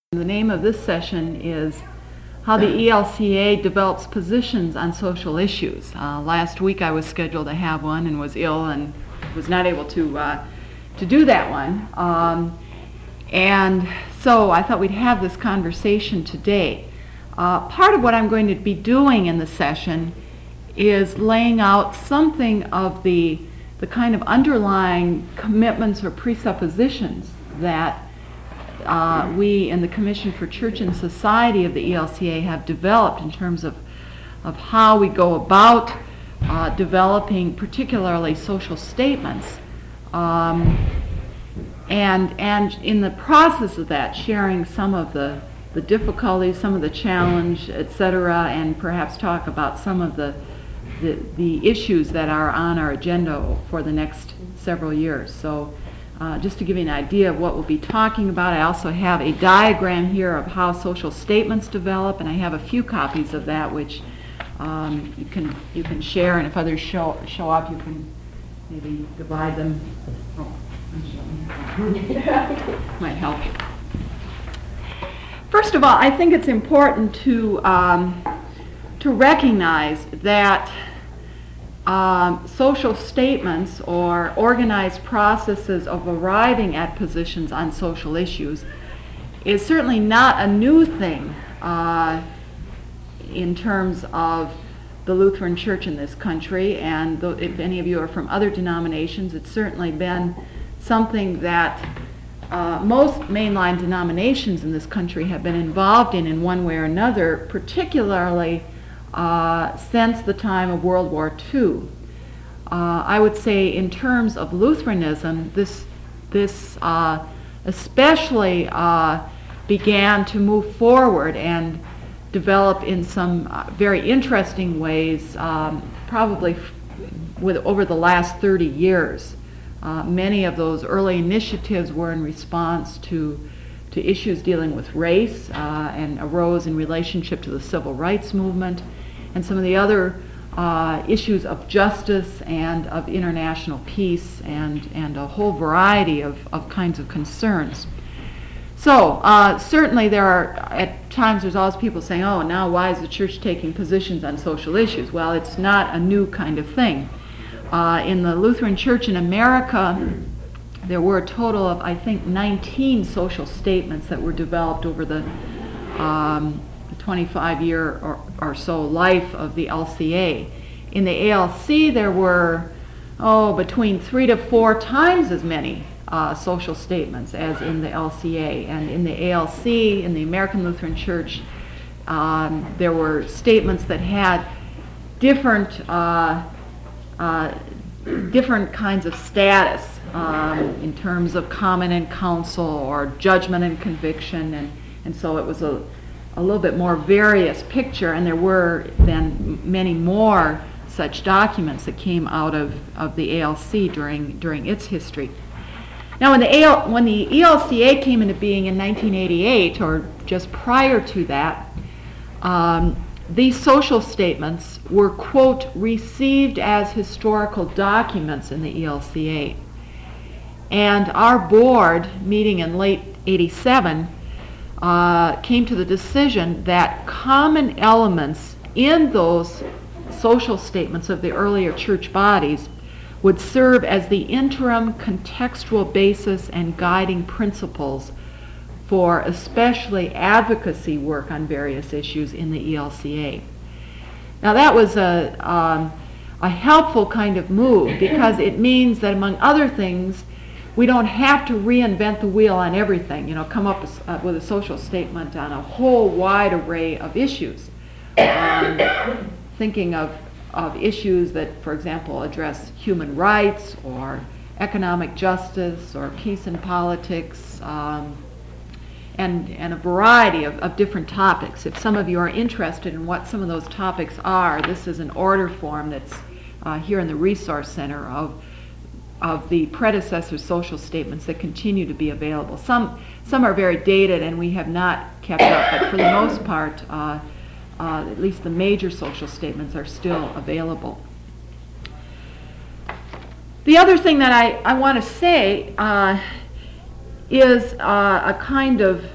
The name of this session is How the ELCA Develops Positions on Social Issues. Last week I was scheduled to have one and was ill and was not able to do that one. And so I thought we'd have this conversation today. Part of what I'm going to be doing in the session is laying out something of the kind of underlying commitments or presuppositions that we in the Commission for Church and Society of the ELCA have developed in terms of how we go about developing particularly social statements, and in the process of that sharing some of the difficulties, some of the challenge, etc., and perhaps talk about some of the issues that are on our agenda for the next several years. So just to give you an idea of what we'll be talking about, I also have a diagram here of how social statements develop, and I have a few copies of that which you can share, and if others show up, you can maybe divide them. Oh, might help. First of all, I think it's important to recognize that social statements or organized processes of arriving at positions on social issues is certainly not a new thing in terms of the Lutheran Church in this country, and if any of you are from other denominations, it's certainly been something that most mainline denominations in this country have been involved in one way or another, particularly since the time of World War II. I would say in terms of Lutheranism, this especially began to move forward and develop in some very interesting ways, probably over the last 30 years. Many of those early initiatives were in response to issues dealing with race and arose in relationship to the civil rights movement and some of the other issues of justice and of international peace and a whole variety of kinds of concerns. So certainly there are, at times there's always people saying, oh, now why is the church taking positions on social issues? Well, it's not a new kind of thing. In the Lutheran Church in America, there were a total of, I think, 19 social statements that were developed over the 25-year or so life of the LCA. In the ALC, there were, between 3 to 4 times as many social statements as in the LCA. And in the ALC, in the American Lutheran Church, there were statements that had different kinds of status in terms of common and counsel or judgment and conviction, and so it was a little bit more various picture, and there were then many more such documents that came out of the ALC during its history. Now when the ELCA came into being in 1988, or just prior to that, these social statements were, quote, received as historical documents in the ELCA. And our board, meeting in late 87, came to the decision that common elements in those social statements of the earlier church bodies would serve as the interim contextual basis and guiding principles for especially advocacy work on various issues in the ELCA. Now that was a helpful kind of move, because it means that, among other things, we don't have to reinvent the wheel on everything, come up with a social statement on a whole wide array of issues. Thinking of issues that, for example, address human rights or economic justice or peace and politics, and a variety of different topics. If some of you are interested in what some of those topics are, this is an order form that's here in the Resource Center of the predecessor social statements that continue to be available. Some are very dated and we have not kept up, but for the most part, at least the major social statements are still available. The other thing that I want to say is a kind of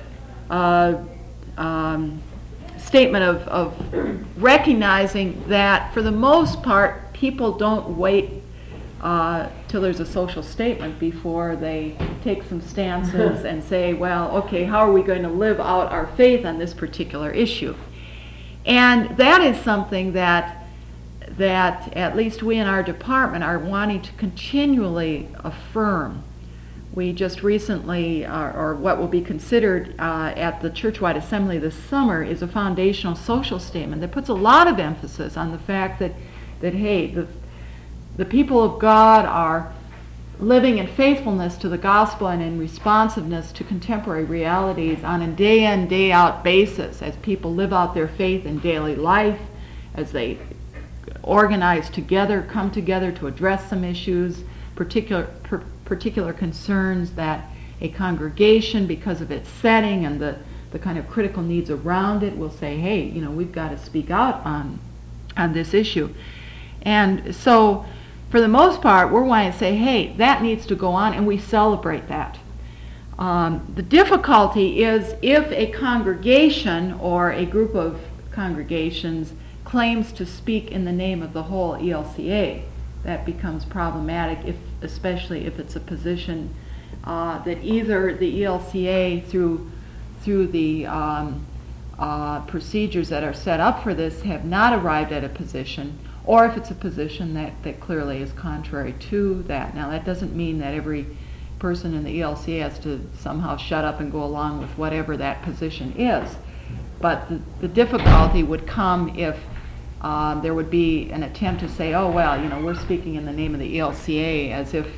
statement of recognizing that for the most part, people don't wait till there's a social statement before they take some stances and say, well, okay, how are we going to live out our faith on this particular issue? And that is something that at least we in our department are wanting to continually affirm. We just recently, or what will be considered at the Churchwide Assembly this summer, is a foundational social statement that puts a lot of emphasis on the fact that hey, the people of God are living in faithfulness to the gospel and in responsiveness to contemporary realities on a day-in, day-out basis as people live out their faith in daily life, as they organize together, come together to address some issues, particular concerns that a congregation, because of its setting and the kind of critical needs around it, will say, hey, we've got to speak out on this issue. And so, for the most part, we're wanting to say, hey, that needs to go on, and we celebrate that. The difficulty is if a congregation or a group of congregations claims to speak in the name of the whole ELCA. That becomes problematic, especially if it's a position that either the ELCA, through the procedures that are set up for this, have not arrived at a position, or if it's a position that clearly is contrary to that. Now, that doesn't mean that every person in the ELCA has to somehow shut up and go along with whatever that position is. But the difficulty would come if there would be an attempt to say, oh, well, we're speaking in the name of the ELCA, as if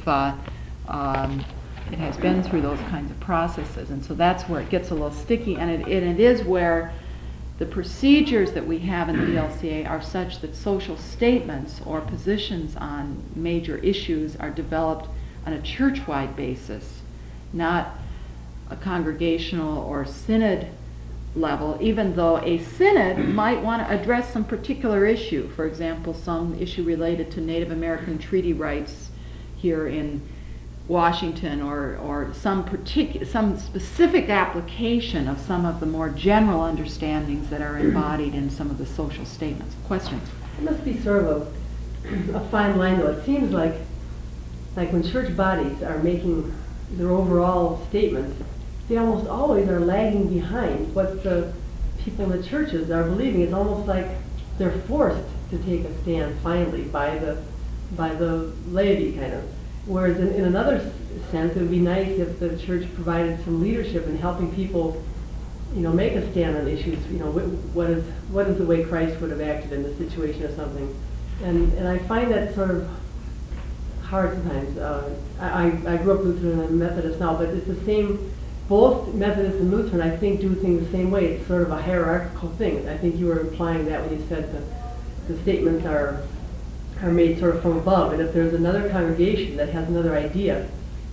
it has been through those kinds of processes. And so that's where it gets a little sticky, and it is where the procedures that we have in the ELCA are such that social statements or positions on major issues are developed on a church-wide basis, not a congregational or synod level, even though a synod might want to address some particular issue. For example, some issue related to Native American treaty rights here in Washington, or some specific application of some of the more general understandings that are embodied in some of the social statements. Questions? It must be sort of a fine line, though. It seems like when church bodies are making their overall statements, they almost always are lagging behind what the people in the churches are believing. It's almost like they're forced to take a stand finally by the laity, kind of. Whereas in another sense, it would be nice if the church provided some leadership in helping people, make a stand on issues. What is the way Christ would have acted in this situation or something. And I find that sort of hard sometimes. I grew up Lutheran and I'm Methodist now, but it's the same. Both Methodist and Lutheran, I think, do things the same way. It's sort of a hierarchical thing. I think you were implying that when you said the statements are made sort of from above. And if there's another congregation that has another idea,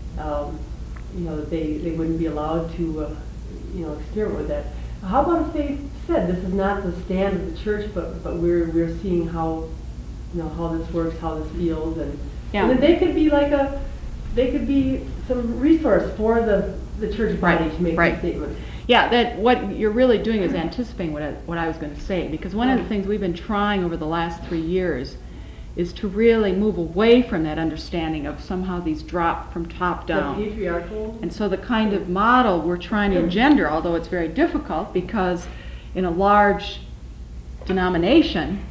that they wouldn't be allowed to, experiment with that. How about if they said this is not the stand of the church, but we're seeing how this works, how this feels, and then they could be some resource for the church body to make a statement. Yeah, that what you're really doing is anticipating what I was going to say, because one of the things we've been trying over the last 3 years is to really move away from that understanding of somehow these drop from top down. The patriarchal. And so the kind of model we're trying to engender, although it's very difficult because in a large denomination,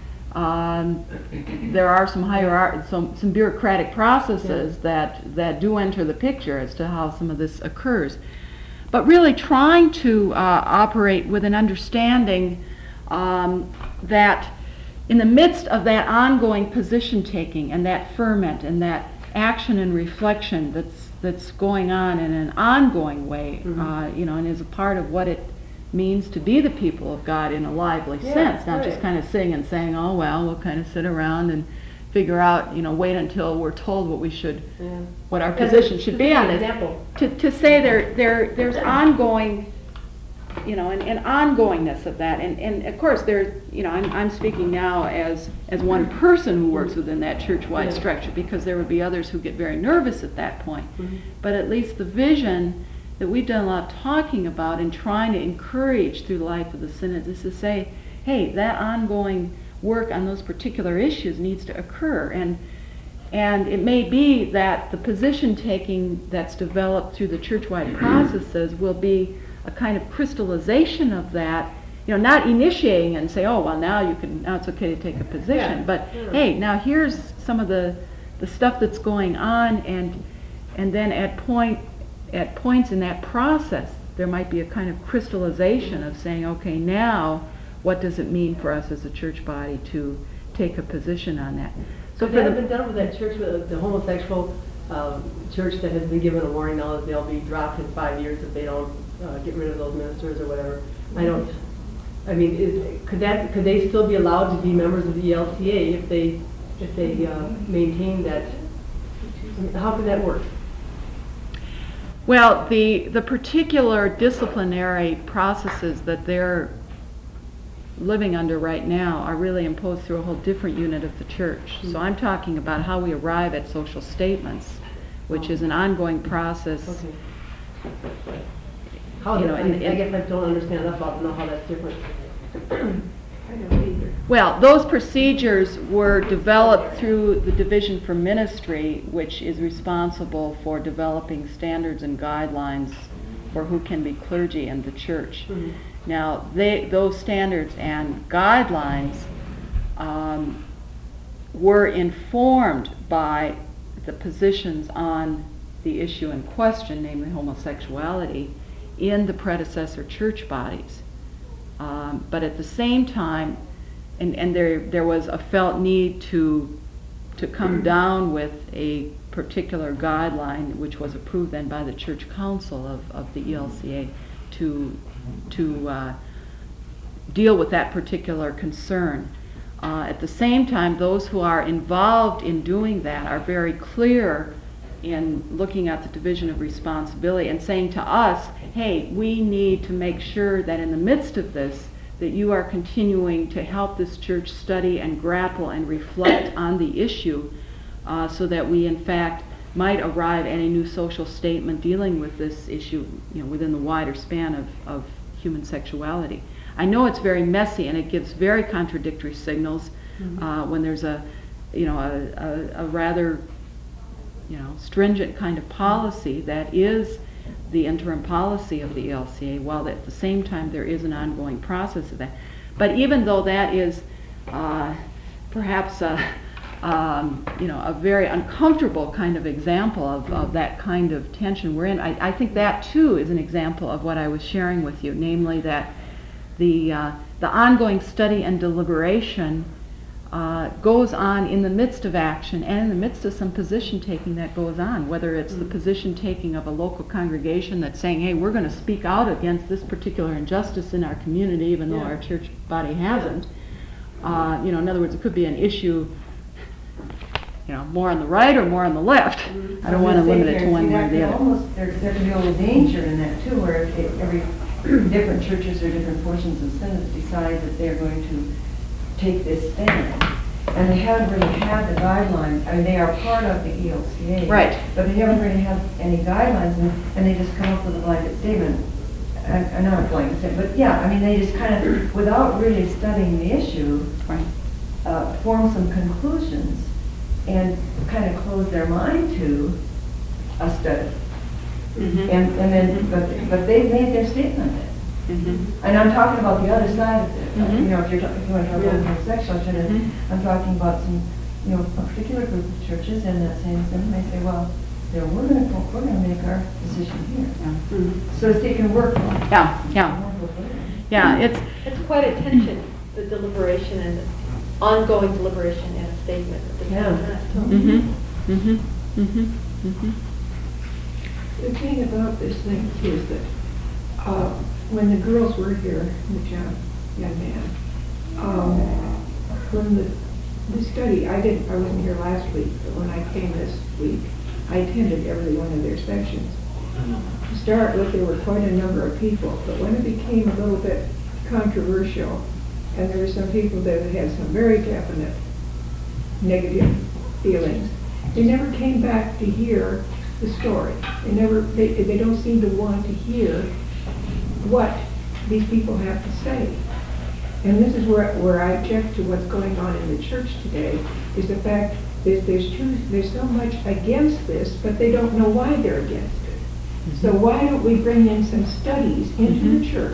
there are some bureaucratic processes that do enter the picture as to how some of this occurs. But really trying to operate with an understanding that in the midst of that ongoing position taking and that ferment and that action and reflection that's going on in an ongoing way, and is a part of what it means to be the people of God in a lively sense, not just kind of sitting and saying, oh well, we'll kind of sit around and figure out, wait until we're told what our position should be on this. To say there's ongoing, an ongoingness of that, and of course I'm speaking now as one person who works within that church-wide structure, because there would be others who get very nervous at that point. But at least the vision that we've done a lot of talking about and trying to encourage through the life of the synods is to say, hey, that ongoing work on those particular issues needs to occur. And it may be that the position taking that's developed through the church-wide processes will be a kind of crystallization of that, not initiating and say, oh, well, now it's okay to take a position, but hey, now here's some of the stuff that's going on, and then at points in that process, there might be a kind of crystallization of saying, okay, now what does it mean for us as a church body to take a position on that? So if that had been done with that church, with the homosexual church that has been given a warning now that they'll be dropped in 5 years if they don't get rid of those ministers or whatever. Could they still be allowed to be members of the ELCA if they maintain that? How could that work? Well, the particular disciplinary processes that they're living under right now are really imposed through a whole different unit of the church. So I'm talking about how we arrive at social statements, which is an ongoing process. Okay. I guess I don't understand enough about to know how that's different. I don't either. Well, those procedures were developed through the Division for Ministry, which is responsible for developing standards and guidelines for who can be clergy in the church. Mm-hmm. Now, those standards and guidelines were informed by the positions on the issue in question, namely homosexuality, in the predecessor church bodies. But at the same time, and there was a felt need to come down with a particular guideline, which was approved then by the Church Council of the ELCA, to deal with that particular concern. At the same time, those who are involved in doing that are very clear in looking at the division of responsibility and saying to us, hey, we need to make sure that in the midst of this, that you are continuing to help this church study and grapple and reflect on the issue so that we in fact might arrive at a new social statement dealing with this issue, within the wider span of human sexuality. I know it's very messy and it gives very contradictory signals when there's a rather stringent kind of policy that is the interim policy of the ELCA, while at the same time there is an ongoing process of that. But even though that is perhaps a very uncomfortable kind of example of that kind of tension we're in, I think that too is an example of what I was sharing with you, namely that the ongoing study and deliberation goes on in the midst of action and in the midst of some position taking that goes on, whether it's the position taking of a local congregation that's saying, hey, we're going to speak out against this particular injustice in our community even though our church body hasn't. In other words, it could be an issue more on the right or more on the left. I don't want to limit it to one way or the other. There can be a little danger in that too, where every different churches or different portions of synods decide that they're going to take this stand. And they haven't really had the guidelines. I mean, they are part of the ELCA. Right. But they haven't really had any guidelines, and they just come up with a blanket statement. And not a blanket statement, but yeah, I mean, they just kind of, without really studying the issue, form some conclusions and kind of close their mind to a study. Mm-hmm. And then, but they've made their statement. Mm-hmm. And I'm talking about the other side of it. Mm-hmm. If you want to talk about homosexuality, I'm talking about some, a particular group of churches in that same sense. And they say, well, we're going to make our decision here. Yeah. Mm-hmm. So they can work on it. Yeah, it's quite a tension, the deliberation and the ongoing deliberation and a statement at the same time. Mm-hmm. Mm-hmm. Mm-hmm. Mm-hmm. The thing about this thing is that when the girls were here, the young man, when the study, I wasn't here last week, but when I came this week, I attended every one of their sections. To start with, there were quite a number of people, but when it became a little bit controversial, and there were some people that had some very definite negative feelings, they never came back to hear the story. They don't seem to want to hear what these people have to say. And this is where I object to what's going on in the church today, is the fact that there's so much against this, but they don't know why they're against it. So why don't we bring in some studies into the church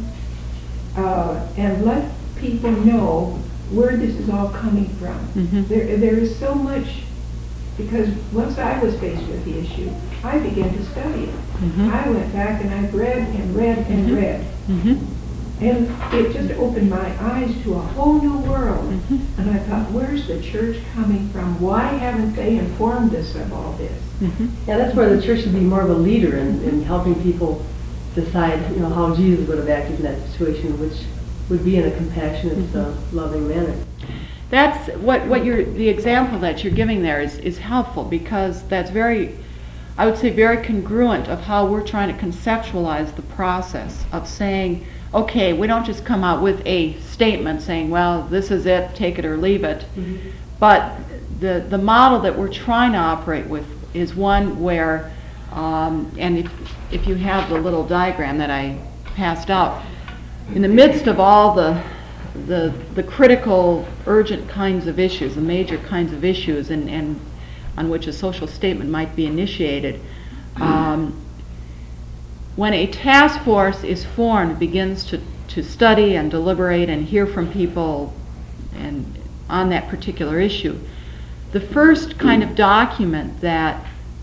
and let people know where this is all coming from. There is so much, because once I was faced with the issue, I began to study it. I went back and I read and read and read. And it just opened my eyes to a whole new world. And I thought, where's the church coming from? Why haven't they informed us of all this? Yeah, that's where the church should be more of a leader in helping people decide, how Jesus would have acted in that situation, which would be in a compassionate, loving manner. That's the example that you're giving there is helpful, because that's I would say very congruent of how we're trying to conceptualize the process of saying, okay, we don't just come out with a statement saying, well, this is it, take it or leave it. But the model that we're trying to operate with is one where, and if you have the little diagram that I passed out, in the midst of all the critical, urgent kinds of issues, the major kinds of issues, and on which a social statement might be initiated, when a task force is formed, begins to study and deliberate and hear from people and on that particular issue, the first kind of document that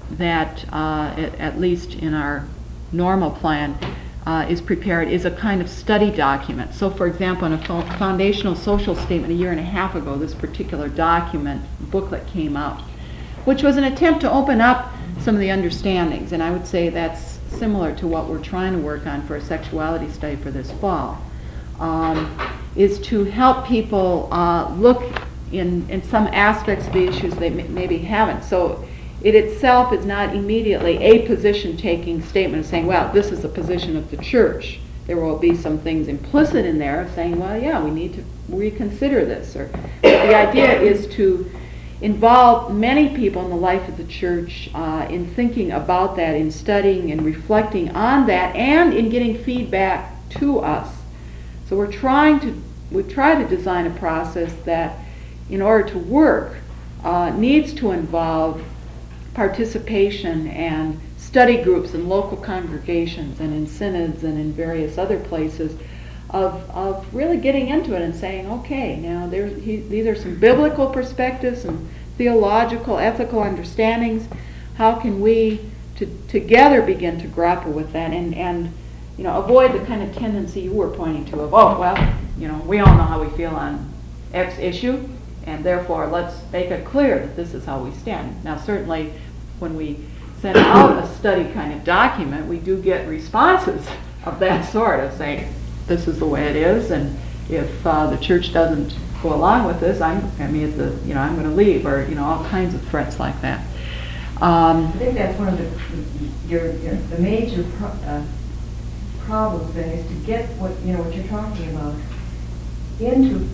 at least in our normal plan is prepared is a kind of study document. So, for example, in a foundational social statement a year and a half ago, this particular booklet came out, which was an attempt to open up some of the understandings, and I would say that's similar to what we're trying to work on for a sexuality study for this fall, is to help people look in some aspects of the issues they maybe haven't. So it itself is not immediately a position-taking statement of saying, well, this is the position of the church. There will be some things implicit in there of saying, well, yeah, we need to reconsider this. But the idea is to involve many people in the life of the church in thinking about that, in studying and reflecting on that, and in getting feedback to us. So we try to design a process that, in order to work, needs to involve participation and study groups in local congregations and in synods and in various other places of really getting into it and saying, okay, now these are some biblical perspectives, some theological, ethical understandings. How can we together begin to grapple with that and avoid the kind of tendency you were pointing to of, oh, well, we all know how we feel on X issue, and therefore let's make it clear that this is how we stand. Now, certainly when we send out a study kind of document, we do get responses of that sort of saying, this is the way it is, and if the church doesn't go along with this, I'm going to leave, or all kinds of threats like that. I think that's one of the major problems then, is to get what you're talking about into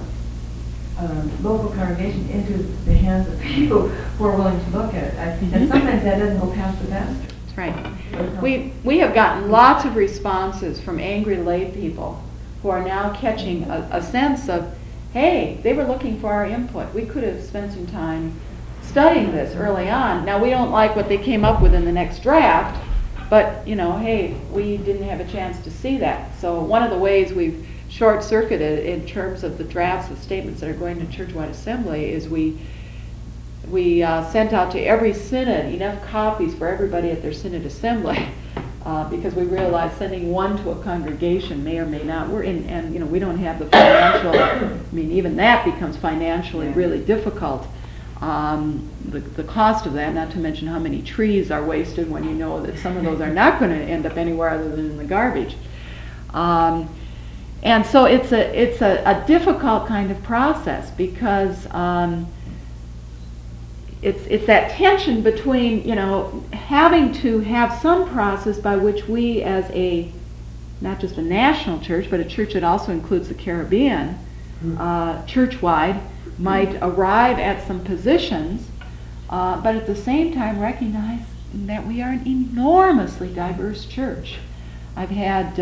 local congregation, into the hands of people who are willing to look at it. And sometimes that doesn't go past the pastor. That's right. We have gotten lots of responses from angry lay people who are now catching a sense of, hey, they were looking for our input. We could have spent some time studying this early on. Now, we don't like what they came up with in the next draft, but, hey, we didn't have a chance to see that. So one of the ways we've short-circuited in terms of the drafts of statements that are going to churchwide assembly is we sent out to every synod enough copies for everybody at their synod assembly, because we realized sending one to a congregation may or may not. We don't have the financial. Even that becomes financially really difficult. The cost of that, not to mention how many trees are wasted when you know that some of those are not going to end up anywhere other than in the garbage. And so it's a difficult kind of process, because it's that tension between having to have some process by which we, as not just a national church, but a church that also includes the Caribbean, churchwide, might arrive at some positions, but at the same time recognize that we are an enormously diverse church. I've had,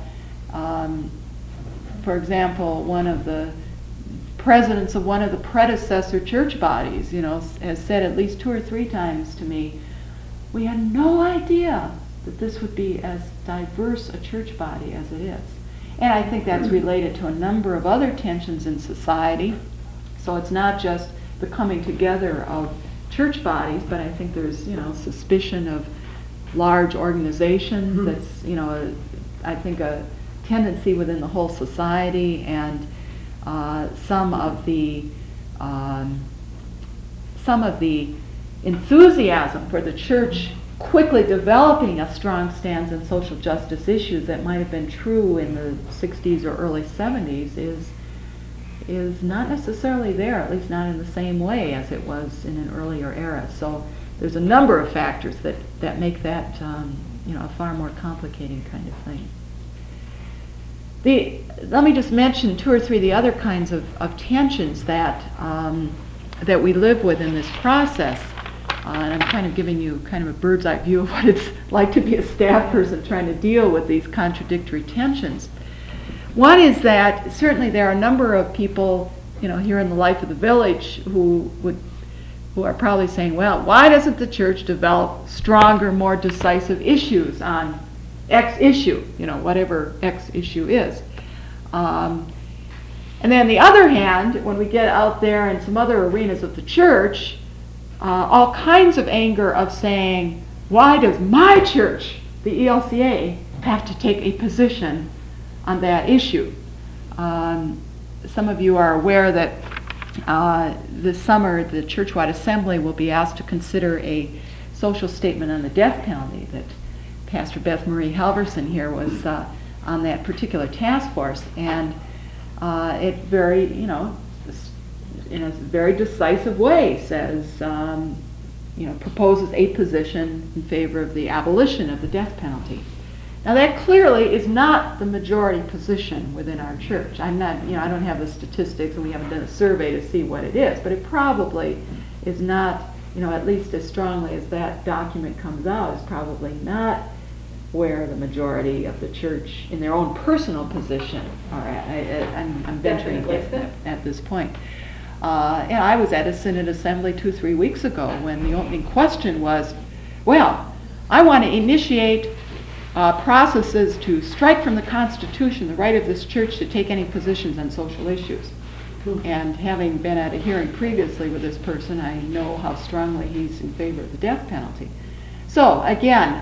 for example, one of the presidents of one of the predecessor church bodies, has said at least 2 or 3 times to me, we had no idea that this would be as diverse a church body as it is. And I think that's related to a number of other tensions in society. So it's not just the coming together of church bodies, but I think there's, suspicion of large organizations. That's, I think a tendency within the whole society, and some of the enthusiasm for the church quickly developing a strong stance in social justice issues that might have been true in the 60s or early 70s is not necessarily there, at least not in the same way as it was in an earlier era. So there's a number of factors that make that a far more complicating kind of thing. Let me just mention 2 or 3 of the other kinds of tensions that we live with in this process. And I'm kind of giving you kind of a bird's eye view of what it's like to be a staff person trying to deal with these contradictory tensions. One is that certainly there are a number of people, here in the life of the village who are probably saying, well, why doesn't the church develop stronger, more decisive issues on X issue, whatever X issue is. And then on the other hand, when we get out there in some other arenas of the church, all kinds of anger of saying, why does my church, the ELCA, have to take a position on that issue? Some of you are aware that this summer the Churchwide Assembly will be asked to consider a social statement on the death penalty. That Pastor Beth Marie Halverson here was on that particular task force, and it very, in a very decisive way says, proposes a position in favor of the abolition of the death penalty. Now that clearly is not the majority position within our church. I'm not, I don't have the statistics, and we haven't done a survey to see what it is, but it probably is not, at least as strongly as that document comes out, is probably not where the majority of the church in their own personal position are at. I'm venturing a guess at this point. And I was at a Synod Assembly 2-3 weeks ago when the opening question was, well, I want to initiate processes to strike from the Constitution the right of this church to take any positions on social issues. And having been at a hearing previously with this person, I know how strongly he's in favor of the death penalty. So again,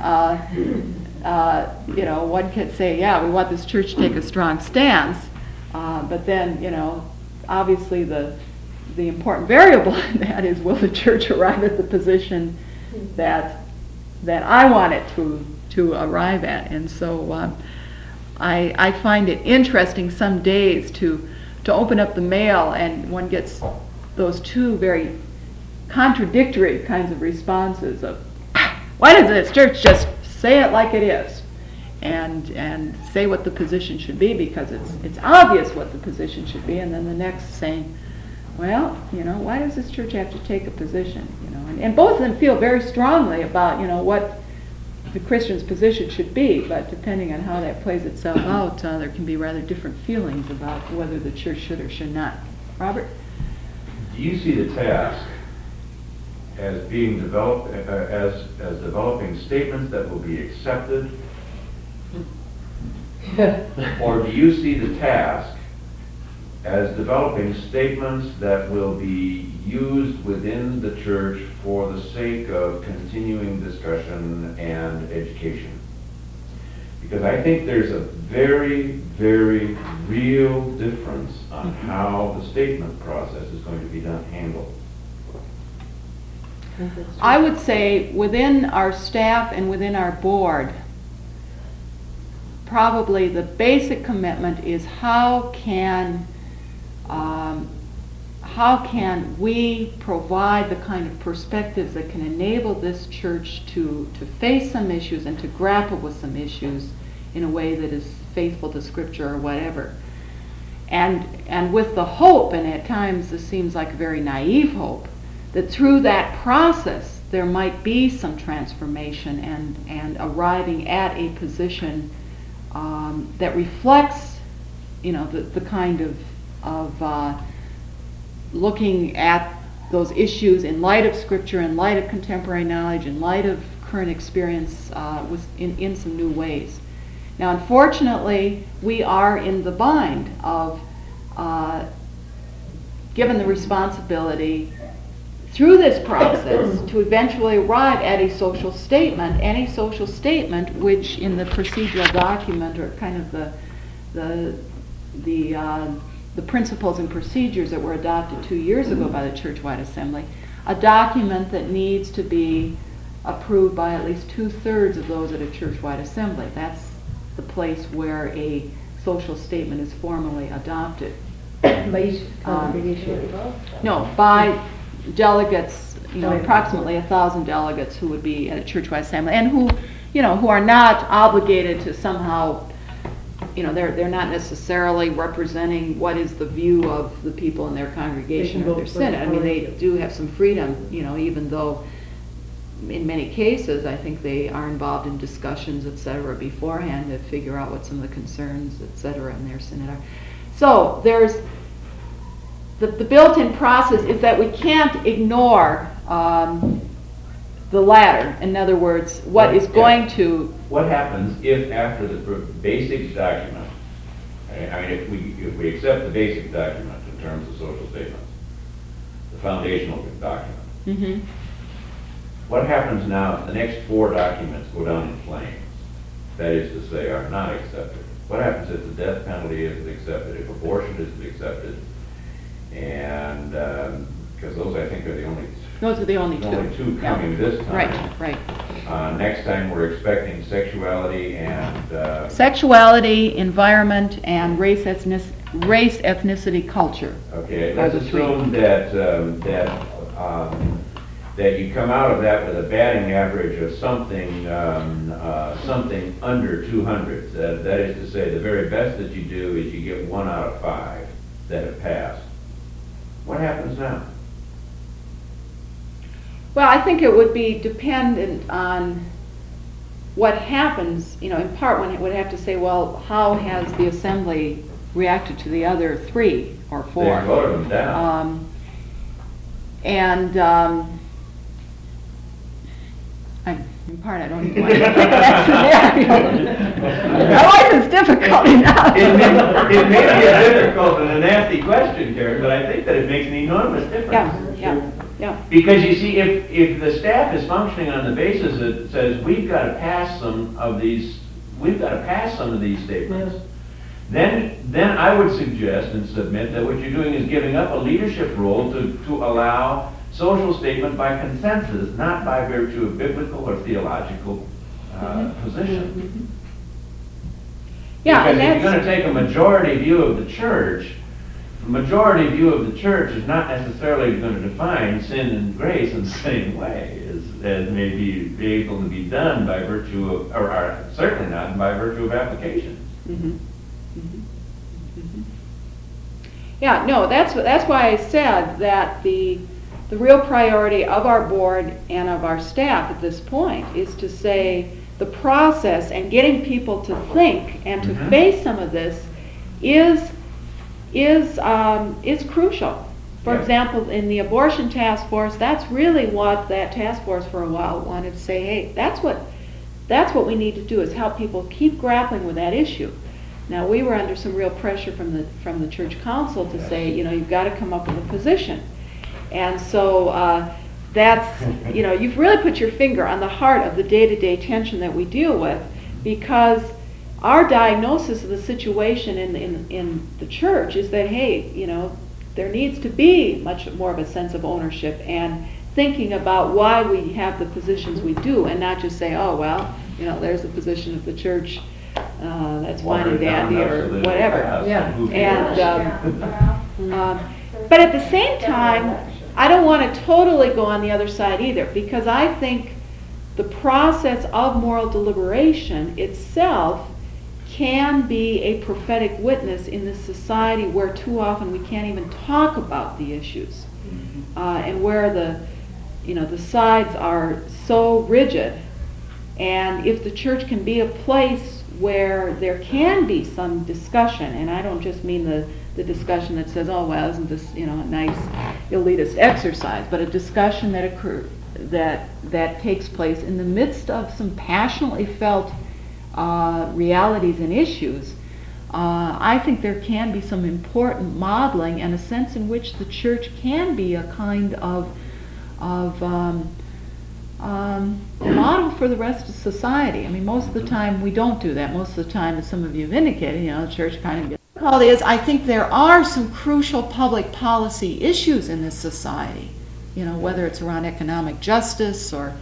one could say, yeah, we want this church to take a strong stance, but then, obviously the important variable in that is, will the church arrive at the position that I want it to arrive at? And so I find it interesting some days to open up the mail and one gets those 2 very contradictory kinds of responses of, why doesn't this church just say it like it is and say what the position should be, because it's obvious what the position should be, and then the next saying, well, why does this church have to take a position? And both of them feel very strongly about, what the Christian's position should be, but depending on how that plays itself out, there can be rather different feelings about whether the church should or should not. Robert? Do you see the task as being developed, as developing statements that will be accepted? Or do you see the task as developing statements that will be used within the church for the sake of continuing discussion and education? Because I think there's a very, very real difference on how the statement process is going to be handled. I would say within our staff and within our board, probably the basic commitment is how can we provide the kind of perspectives that can enable this church to face some issues and to grapple with some issues in a way that is faithful to Scripture or whatever. And with the hope, and at times this seems like a very naive hope, that through that process there might be some transformation and arriving at a position that reflects, the kind of looking at those issues in light of Scripture, in light of contemporary knowledge, in light of current experience, in some new ways. Now, unfortunately, we are in the bind of, given the responsibility through this process to eventually arrive at a social statement, which in the procedural document, or kind of the principles and procedures that were adopted 2 years ago by the Churchwide Assembly, a document that needs to be approved by at least 2/3 of those at a Churchwide Assembly. That's the place where a social statement is formally adopted. By each congregation. No, by delegates, approximately 1,000 delegates who would be at a Churchwide Assembly, and who are not obligated to somehow, they're not necessarily representing what is the view of the people in their congregation They can or their vote for synod. I mean, they it. do have some freedom, even though in many cases, I think they are involved in discussions, et cetera, beforehand to figure out what some of the concerns, et cetera, in their synod are. So there's the built-in process is that we can't ignore the latter. In other words, what is going to... What happens if after the basic document, I mean, if we accept the basic document in terms of social statements, the foundational document, Mhm. what happens now if the next 4 documents go down in flames? That is to say, are not accepted. What happens if the death penalty isn't accepted, if abortion isn't accepted? And, because those I think are the only Those are the only two. only two coming this time. Right. Next time, we're expecting sexuality and, Sexuality, environment, and race, ethnicity, culture. okay, Are let's the three. assume that you come out of that with a batting average of something under 200. That is to say, the very best that you do is you get 1 out of 5 that have passed. What happens now? Well, I think it would be dependent on what happens, in part one, it would have to say, well, how has the Assembly reacted to the other 3 or 4? They voted them down. In part, I don't even want to think of that scenario. My life is difficult enough. It may be a difficult and a nasty question, Karen, but I think that it makes an enormous difference. Yeah. Because you see, if the staff is functioning on the basis that says we've got to pass some of these statements, then I would suggest and submit that what you're doing is giving up a leadership role to allow social statement by consensus, not by virtue of biblical or theological position. Yeah, Because and if you're going to that's, take a majority view of the church, the majority view of the church is not necessarily going to define sin and grace in the same way as may be able to be done by virtue of, or certainly not by virtue of application. yeah, no, that's why I said that the real priority of our board and of our staff at this point is to say the process and getting people to think and to face some of this is crucial. For Yeah. example, in the abortion task force, that's really what that task force for a while wanted to say, hey, that's what we need to do, is help people keep grappling with that issue. Now, we were under some real pressure from the church council to say, you've got to come up with a position. And so that's, you've really put your finger on the heart of the day-to-day tension that we deal with, because our diagnosis of the situation in the church is that, hey, there needs to be much more of a sense of ownership and thinking about why we have the positions we do, and not just say, oh, well, there's the position of the church, that's fine and dandy, or whatever. But at the same time, I don't want to totally go on the other side either, because I think the process of moral deliberation itself can be a prophetic witness in this society where too often we can't even talk about the issues, and where the sides are so rigid. And if the church can be a place where there can be some discussion, and I don't just mean the discussion that says, oh, well, isn't this, a nice elitist exercise, but a discussion that takes place in the midst of some passionately felt realities and issues. I think there can be some important modeling and a sense in which the church can be a kind of model for the rest of society. I mean, most of the time we don't do that. Most of the time, as some of you have indicated, the church kind of gets. The difficulty is, I think there are some crucial public policy issues in this society. Whether it's around economic justice or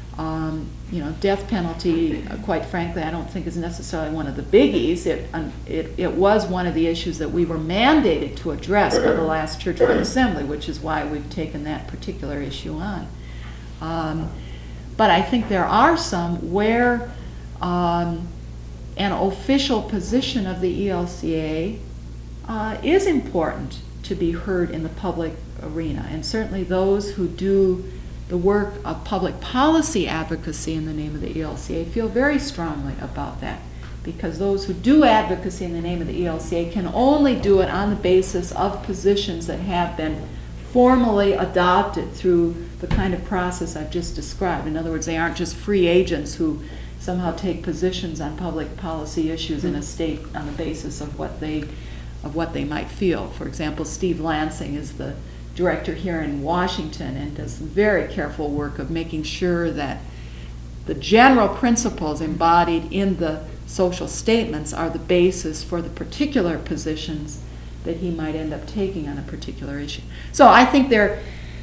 death penalty. Quite frankly, I don't think is necessarily one of the biggies. It was one of the issues that we were mandated to address by the last Churchwide Assembly, which is why we've taken that particular issue on. But I think there are some where an official position of the ELCA is important to be heard in the public arena. And certainly those who do the work of public policy advocacy in the name of the ELCA feel very strongly about that. Because those who do advocacy in the name of the ELCA can only do it on the basis of positions that have been formally adopted through the kind of process I've just described. In other words, they aren't just free agents who somehow take positions on public policy issues in a state on the basis of what they might feel. For example, Steve Lansing is the director here in Washington and does some very careful work of making sure that the general principles embodied in the social statements are the basis for the particular positions that he might end up taking on a particular issue. So I think there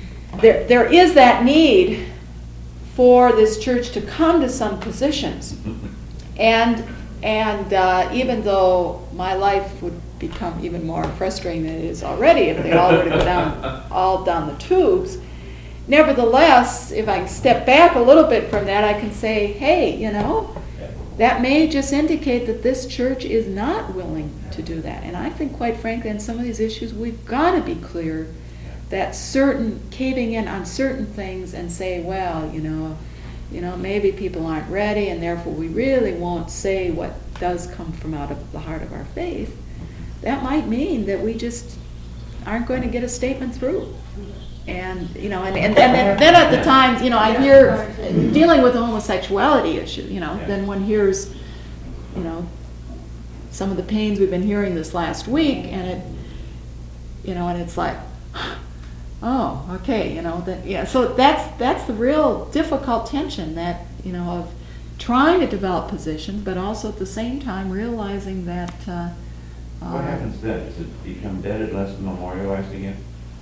is that need for this church to come to some positions. And even though my life would become even more frustrating than it is already if they all were to go all down the tubes, nevertheless, if I step back a little bit from that, I can say, hey, that may just indicate that this church is not willing to do that. And I think, quite frankly, on some of these issues, we've got to be clear that caving in on certain things and say, well, maybe people aren't ready, and therefore we really won't say what does come from out of the heart of our faith. That might mean that we just aren't going to get a statement through. And then at the times, I hear dealing with the homosexuality issue, then one hears, some of the pains we've been hearing this last week, and it's like, oh, okay, so that's the real difficult tension that, of trying to develop positions, but also at the same time realizing that. What happens then? Does it become dead unless memorialized again?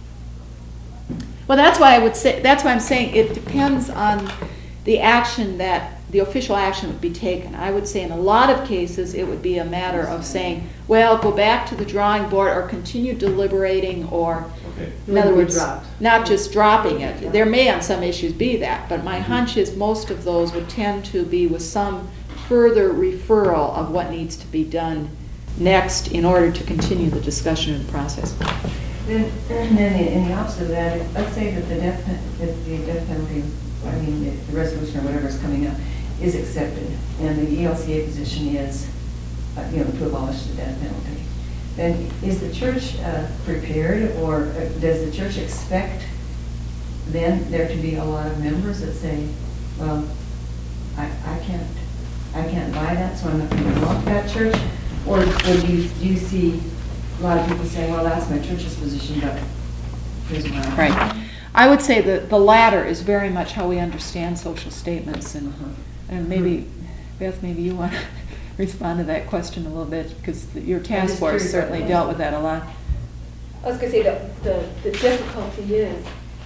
Well, that's why I'm saying it depends on the action the official action would be taken. I would say in a lot of cases it would be a matter of saying, well, go back to the drawing board or continue deliberating, or Okay. in other words, Dropped. not just dropping it. There may on some issues be that, but my hunch is most of those would tend to be with some further referral of what needs to be done next in order to continue the discussion and process. Then in the opposite of that, let's say that the death penalty, the resolution or whatever is coming up, is accepted, and the ELCA position is, to abolish the death penalty. Then is the church prepared, or does the church expect then there to be a lot of members that say, well, I can't buy that, so I'm not going to belong to that church? Or do you see a lot of people saying, well, that's my church's position, but here's mine? Right. I would say that the latter is very much how we understand social statements, and maybe, Beth, maybe you want to respond to that question a little bit, because your task force certainly dealt with that a lot. I was going to say the difficulty is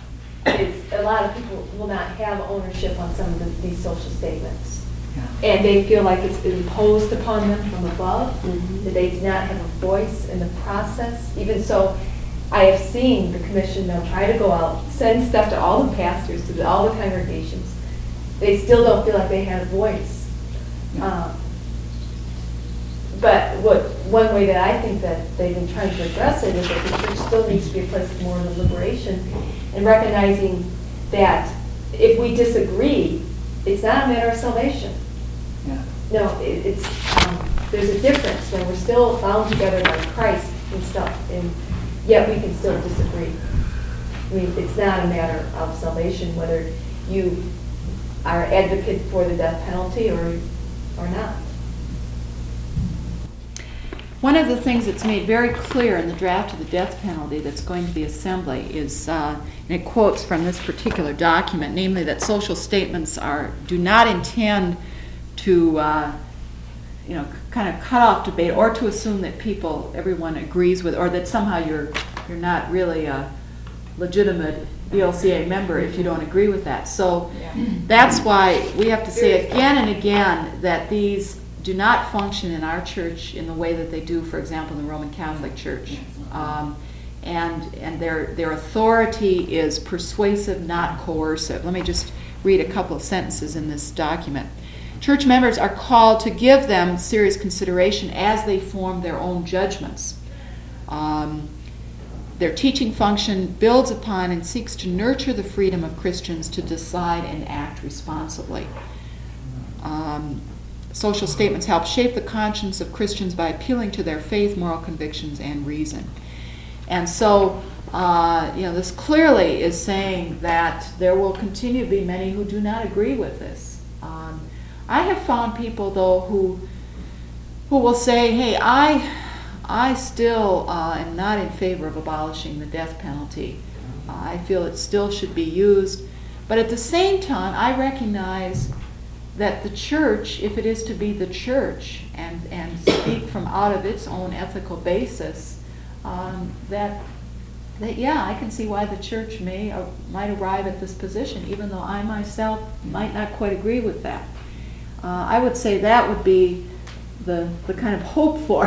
a lot of people will not have ownership on some of these social statements. Yeah. And they feel like it's imposed upon them from above, that they do not have a voice in the process. Even so, I have seen the commission, they'll try to go out, send stuff to all the pastors, to all the congregations. They still don't feel like they had a voice. But one way that I think that they've been trying to address it is that the church still needs to be a place of moral liberation, and recognizing that if we disagree, it's not a matter of salvation. Yeah. No, it's, there's a difference when we're still bound together by Christ and stuff, and yet we can still disagree. I mean, it's not a matter of salvation whether you are advocate for the death penalty or not. One of the things that's made very clear in the draft of the death penalty that's going to the Assembly is, and it quotes from this particular document, namely that social statements do not intend to, kind of cut off debate or to assume that everyone agrees with, or that somehow you're not really a legitimate ELCA member if you don't agree with that. So that's why we have to say again and again that these do not function in our church in the way that they do, for example, in the Roman Catholic Church. And their authority is persuasive, not coercive. Let me just read a couple of sentences in this document. Church members are called to give them serious consideration as they form their own judgments. Their teaching function builds upon and seeks to nurture the freedom of Christians to decide and act responsibly. Social statements help shape the conscience of Christians by appealing to their faith, moral convictions, and reason. And so, this clearly is saying that there will continue to be many who do not agree with this. I have found people, though, who will say, hey, I still am not in favor of abolishing the death penalty. I feel it still should be used. But at the same time, I recognize that the church, if it is to be the church and speak from out of its own ethical basis, that I can see why the church might arrive at this position, even though I myself might not quite agree with that. I would say that would be the kind of hope for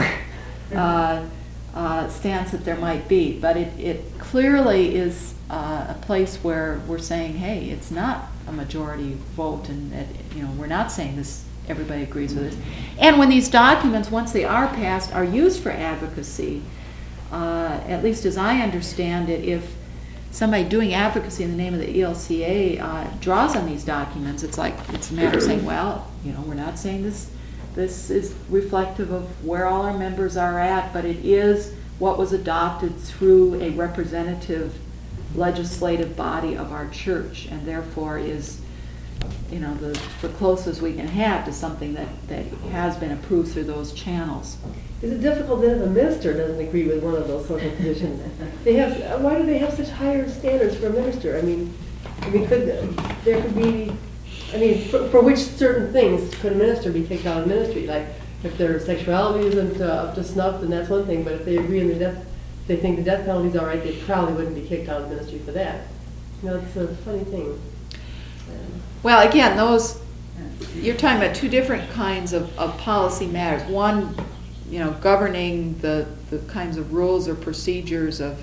stance that there might be, but it clearly is a place where we're saying, hey, it's not a majority vote, and we're not saying this. Everybody agrees with this. And when these documents, once they are passed, are used for advocacy, at least as I understand it, if somebody doing advocacy in the name of the ELCA draws on these documents, it's a matter of saying, well, we're not saying this is reflective of where all our members are at, but it is what was adopted through a representative legislative body of our church, and therefore is the closest we can have to something that has been approved through those channels. Is it difficult then if a minister doesn't agree with one of those social positions? Why do they have such higher standards for a minister? For which certain things could a minister be kicked out of ministry? Like if their sexuality isn't up to snuff, then that's one thing. But if they agree on they think the death penalty is all right, they probably wouldn't be kicked out of ministry for that. It's a funny thing. Well, again, you're talking about two different kinds of policy matters. One, governing the kinds of rules or procedures of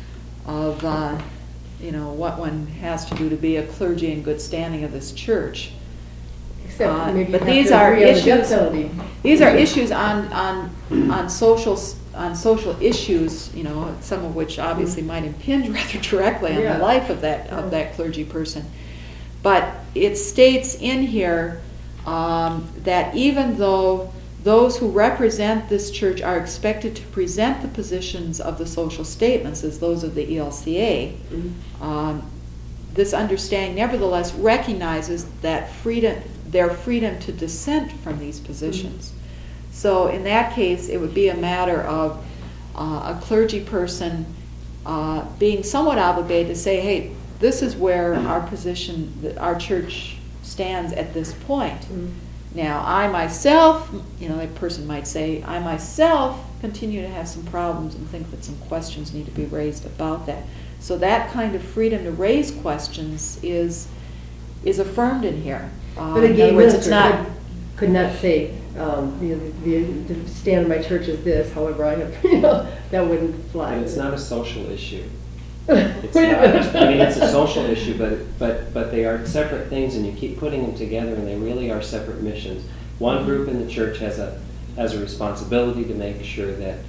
what one has to do to be a clergy in good standing of this church. Except maybe but you have these to are agree on the death issues. penalty. These are issues on social issues. Some of which obviously might impinge rather directly on the life of that clergy person. But it states in here that even though those who represent this church are expected to present the positions of the social statements as those of the ELCA, this understanding nevertheless recognizes that their freedom to dissent from these positions. So in that case, it would be a matter of a clergy person being somewhat obligated to say, hey, this is where our position, our church stands at this point. Now, I myself, a person might say, I myself continue to have some problems and think that some questions need to be raised about that. So that kind of freedom to raise questions is affirmed in here. But a gay minister could not say, the stand of my church is this, however I have, that wouldn't fly. And it's not a social issue. It's not. It's a social issue, but they are separate things, and you keep putting them together, and they really are separate missions. One group in the church has a responsibility to make sure that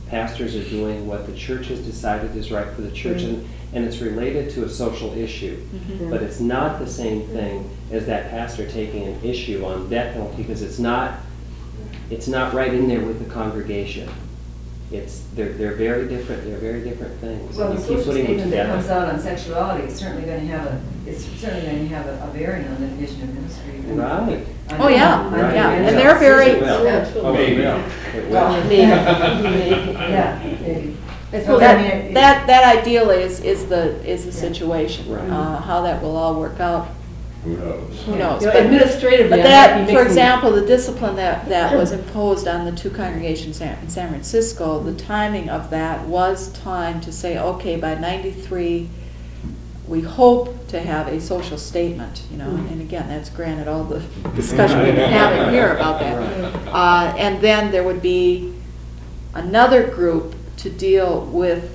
Pastors are doing what the church has decided is right for the church, and it's related to a social issue. But it's not the same thing as that pastor taking an issue on death penalty, because it's not right in there with the congregation. They're very different. They're very different things. Well, and the you keep social putting them statement that comes together. out on sexuality is certainly going to have a bearing on the division of ministry. Right. Oh, yeah, Right. yeah, Yeah. and they're very, It will. Yeah. Oh, it will. It will. Well, yeah, maybe. I suppose I mean, it- that ideally is the situation. Right. How that will all work out, Who knows? who knows? You know, But- administratively, But I might that, be for mixing- example, the discipline that was imposed on the two congregations in San Francisco, the timing of that was time to say, okay, by '93, we hope to have a social statement, and again, that's granted all the discussion we've been having here about that. And then there would be another group to deal with,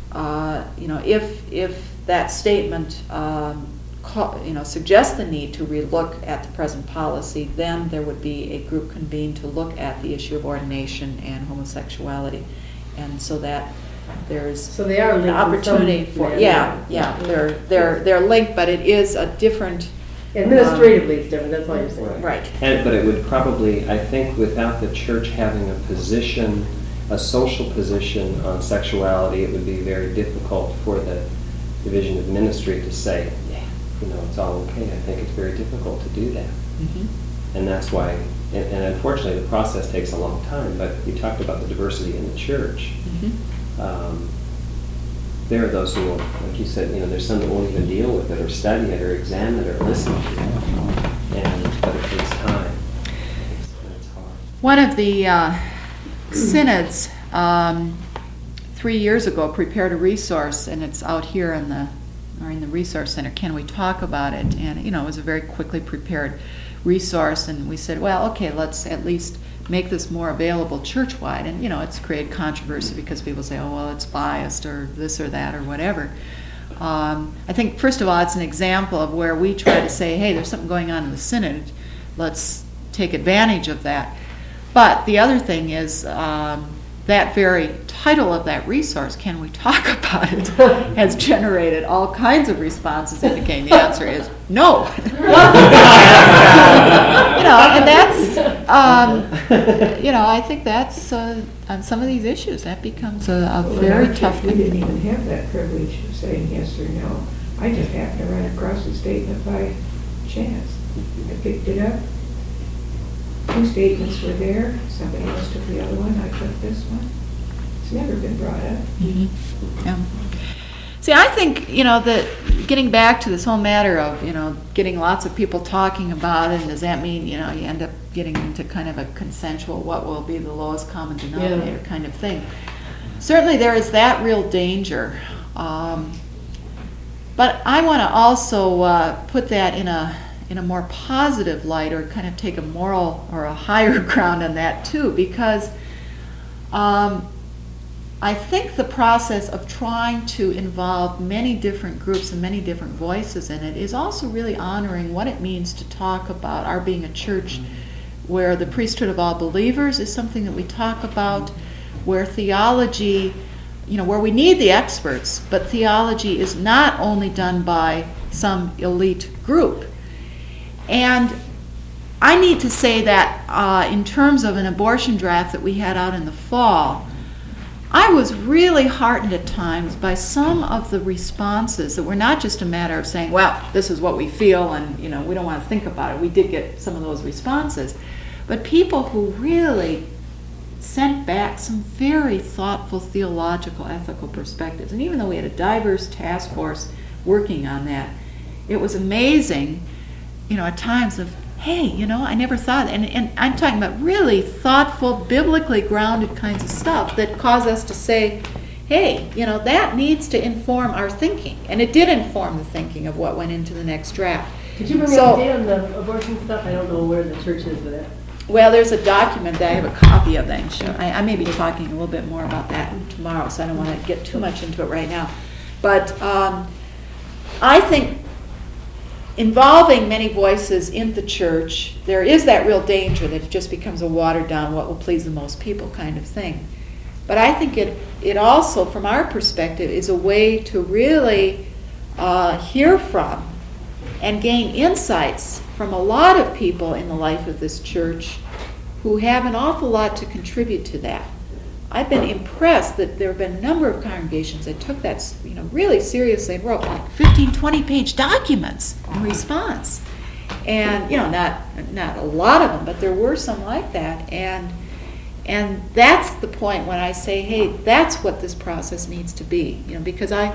if that statement suggests the need to relook at the present policy, then there would be a group convened to look at the issue of ordination and homosexuality. And so that there's So they are linked an in some opportunity for, manner. they're linked, but it is a different, Administratively, it's different, that's all you're saying. right. But it would probably, I think, without the church having a position, a social position on sexuality, it would be very difficult for the division of ministry to say, yeah, it's all okay. I think it's very difficult to do that. And that's why, and unfortunately, the process takes a long time, but you talked about the diversity in the church. There are those who will, like you said, there's some that won't even deal with it or study it or examine it or listen to it. But it takes time. It's hard. One of the synods 3 years ago prepared a resource, and it's out here in the resource center. Can we talk about it? And it was a very quickly prepared resource, and we said, well, okay, let's at least make this more available church-wide. And it's created controversy because people say, oh, well, it's biased or this or that or whatever. I think, first of all, it's an example of where we try to say, hey, there's something going on in the synod. Let's take advantage of that. But the other thing is that very title of that resource, Can We Talk About It, has generated all kinds of responses indicating the answer is no. And that's, I think that's, on some of these issues, that becomes a Well, in very our tough church, we didn't thing. even have that privilege of saying yes or no. I just happened to run across the statement by chance. I picked it up. 2 statements were there. Somebody else took the other one. I took this one. It's never been brought up. Yeah. See, I think, that getting back to this whole matter of, getting lots of people talking about it, and does that mean, you end up getting into kind of a consensual, what will be the lowest common denominator kind of thing. Certainly there is that real danger. But I want to also put that in a more positive light, or kind of take a moral or a higher ground on that too, because I think the process of trying to involve many different groups and many different voices in it is also really honoring what it means to talk about our being a church where the priesthood of all believers is something that we talk about, where theology, where we need the experts, but theology is not only done by some elite group. And I need to say that in terms of an abortion draft that we had out in the fall, I was really heartened at times by some of the responses that were not just a matter of saying, well, this is what we feel and we don't want to think about it. We did get some of those responses. But people who really sent back some very thoughtful theological, ethical perspectives. And even though we had a diverse task force working on that, it was amazing, at times of, hey, I never thought, and I'm talking about really thoughtful, biblically grounded kinds of stuff that cause us to say, hey, that needs to inform our thinking. And it did inform the thinking of what went into the next draft. Could you bring me up to date on the abortion stuff? I don't know where the church is with it. Well, there's a document that I have a copy of that. And I may be talking a little bit more about that tomorrow, so I don't want to get too much into it right now. But I think involving many voices in the church, there is that real danger that it just becomes a watered down, what will please the most people kind of thing. But I think it also, from our perspective, is a way to really hear from and gain insights from a lot of people in the life of this church who have an awful lot to contribute to that. I've been impressed that there have been a number of congregations that took that, really seriously and wrote like 15, 20-page documents in response. And, not a lot of them, but there were some like that. And that's the point when I say, hey, that's what this process needs to be. Because I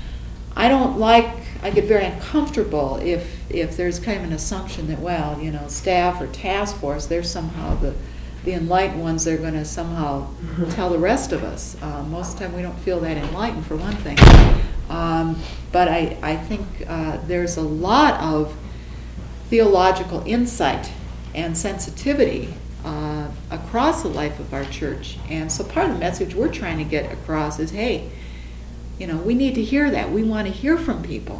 get very uncomfortable if there's kind of an assumption that, well, staff or task force, they're somehow the enlightened ones, they're going to somehow tell the rest of us. Most of the time we don't feel that enlightened, for one thing. But I think there's a lot of theological insight and sensitivity across the life of our church. And so part of the message we're trying to get across is, hey, we need to hear that. We want to hear from people.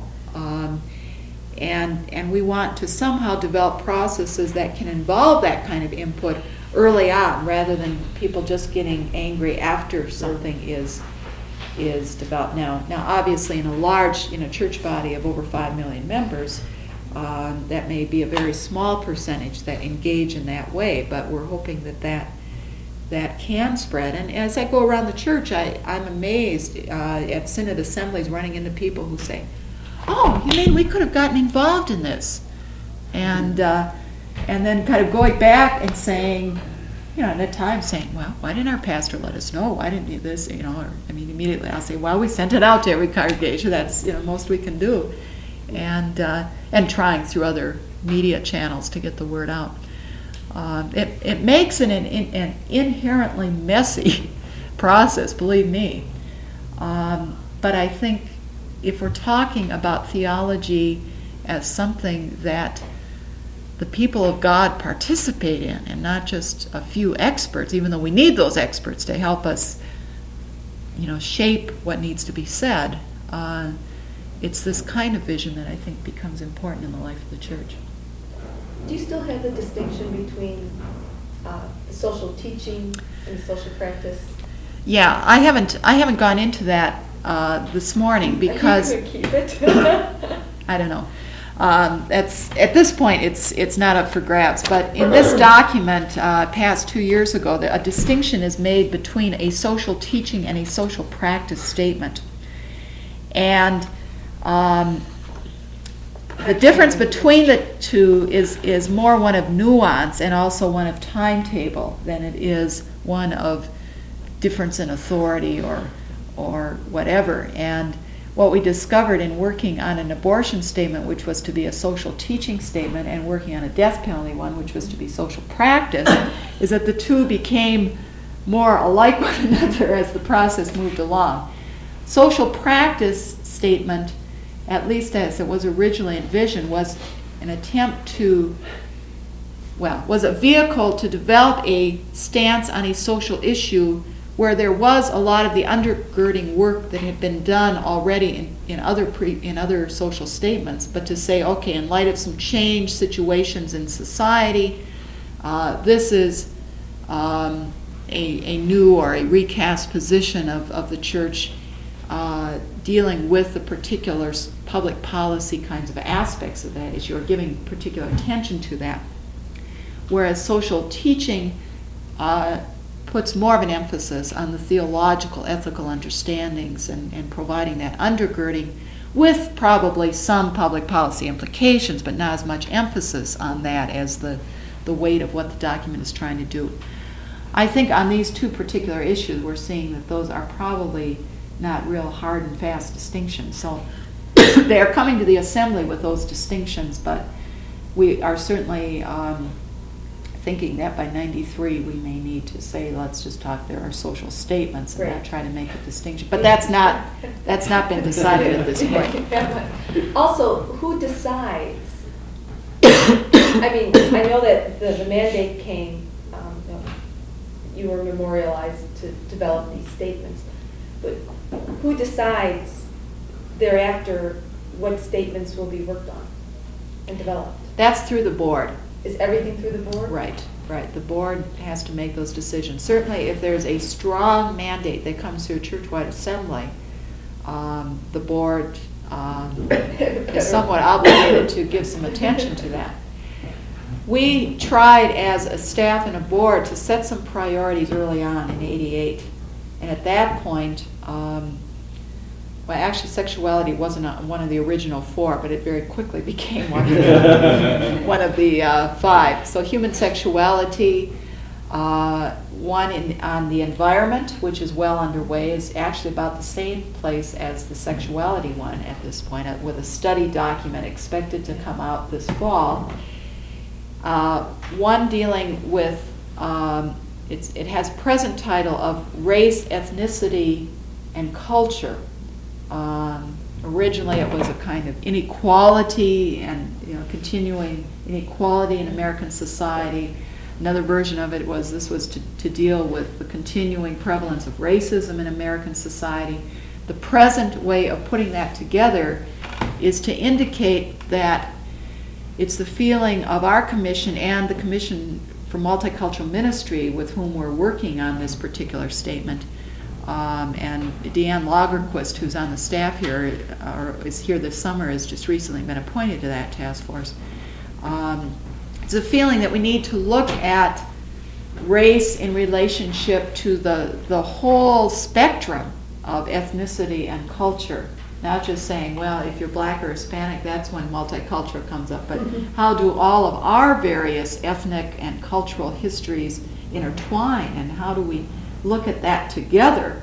And we want to somehow develop processes that can involve that kind of input early on, rather than people just getting angry after something is developed. Now obviously in a large church body of over 5 million members, that may be a very small percentage that engage in that way, but we're hoping that can spread. And as I go around the church, I'm amazed at synod assemblies running into people who say, oh, you mean we could have gotten involved in this? And then kind of going back and saying, at times saying, well, why didn't our pastor let us know? Why didn't you this? Immediately I'll say, well, we sent it out to every congregation. That's most we can do, and trying through other media channels to get the word out. It makes an inherently messy process, believe me. But I think if we're talking about theology as something that the people of God participate in, and not just a few experts, even though we need those experts to help us, shape what needs to be said, it's this kind of vision that I think becomes important in the life of the church. Do you still have the distinction between the social teaching and the social practice? Yeah, I haven't gone into that this morning because You could keep it. I don't know. That's at this point it's not up for grabs. But in this document, passed 2 years ago, a distinction is made between a social teaching and a social practice statement, and the difference between the two is more one of nuance and also one of timetable than it is one of difference in authority or whatever. And what we discovered in working on an abortion statement, which was to be a social teaching statement, and working on a death penalty one, which was to be social practice, is that the two became more alike one another as the process moved along. Social practice statement, at least as it was originally envisioned, was an attempt was a vehicle to develop a stance on a social issue where there was a lot of the undergirding work that had been done already in other social statements, but to say, okay, in light of some changed situations in society, this is a new or a recast position of the church dealing with the particular public policy kinds of aspects of that issue, or giving particular attention to that. Whereas social teaching puts more of an emphasis on the theological, ethical understandings and providing that undergirding with probably some public policy implications, but not as much emphasis on that as the weight of what the document is trying to do. I think on these two particular issues, we're seeing that those are probably not real hard and fast distinctions. So they are coming to the assembly with those distinctions, but we are certainly thinking that by 93 we may need to say, let's just talk, there are social statements, and not try to make a distinction. But that's not been decided at this point. Also, who decides? I mean, I know that the mandate came, you were memorialized to develop these statements, but who decides thereafter what statements will be worked on and developed? That's through the board. Is everything through the board? Right, right. The board has to make those decisions. Certainly, if there's a strong mandate that comes through a churchwide assembly, the board is somewhat obligated to give some attention to that. We tried as a staff and a board to set some priorities early on in '88. And at that point, well, actually, sexuality wasn't one of the original four, but it very quickly became one of the five. So human sexuality, one on the environment, which is well underway, is actually about the same place as the sexuality one at this point, with a study document expected to come out this fall. One dealing with, it has present title of Race, Ethnicity, and Culture. Originally it was a kind of inequality and continuing inequality in American society. Another version of it was to deal with the continuing prevalence of racism in American society. The present way of putting that together is to indicate that it's the feeling of our commission and the Commission for Multicultural Ministry with whom we're working on this particular statement. And Deanne Lagerquist, who's on the staff here, or is here this summer, has just recently been appointed to that task force. It's a feeling that we need to look at race in relationship to the whole spectrum of ethnicity and culture. Not just saying, well, if you're black or Hispanic, that's when multicultural comes up, but how do all of our various ethnic and cultural histories intertwine, and how do we look at that together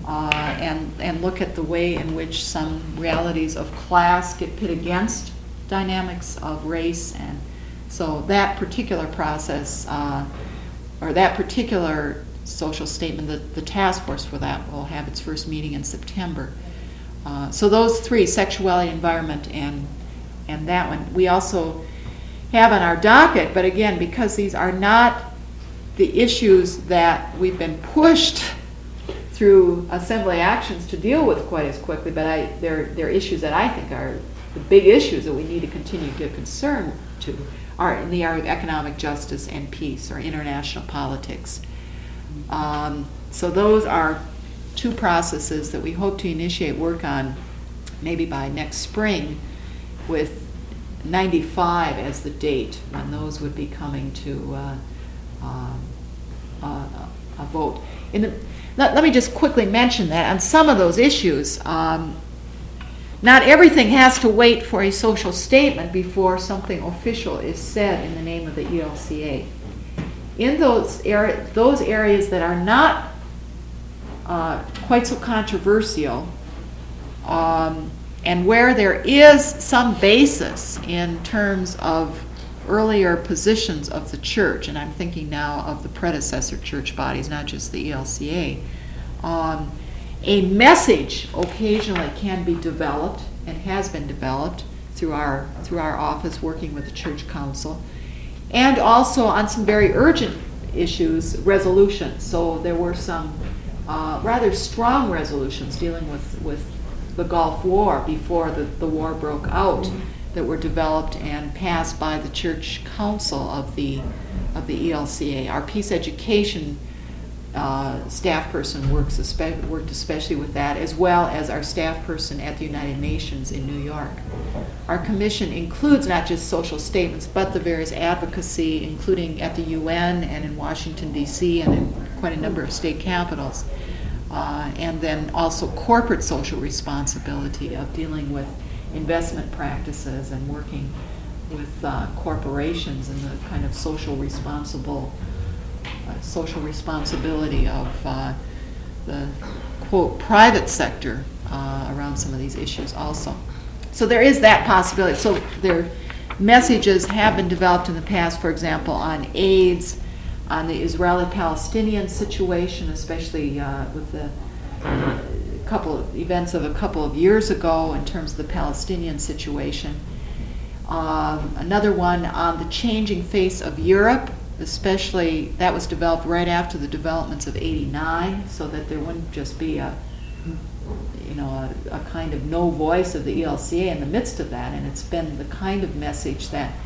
and look at the way in which some realities of class get pit against dynamics of race. And so that particular process, or that particular social statement, the task force for that will have its first meeting in September. So those three, sexuality, environment, and that one, we also have on our docket, but again, because these are not the issues that we've been pushed through assembly actions to deal with quite as quickly, but they're issues that I think are the big issues that we need to continue to give concern to, are in the area of economic justice and peace, or international politics. So those are two processes that we hope to initiate work on maybe by next spring, with 95 as the date when those would be coming to a vote. Let me just quickly mention that on some of those issues, not everything has to wait for a social statement before something official is said in the name of the ELCA. In those areas that are not quite so controversial, and where there is some basis in terms of earlier positions of the church, and I'm thinking now of the predecessor church bodies, not just the ELCA, a message occasionally can be developed and has been developed through our office working with the church council, and also on some very urgent issues, resolutions. So there were some rather strong resolutions dealing with the Gulf War before the war broke out, that were developed and passed by the church council of the ELCA. Our peace education staff person worked especially with that, as well as our staff person at the United Nations in New York. Our commission includes not just social statements, but the various advocacy, including at the UN and in Washington, D.C., and in quite a number of state capitals. And then also corporate social responsibility of dealing with investment practices and working with corporations and the kind of social responsibility of the, quote, private sector around some of these issues also. So there is that possibility. So their messages have been developed in the past, for example, on AIDS, on the Israeli-Palestinian situation, especially with the couple of events of a couple of years ago in terms of the Palestinian situation. Another one on the changing face of Europe, especially that was developed right after the developments of '89, so that there wouldn't just be a kind of no voice of the ELCA in the midst of that. And it's been the kind of message that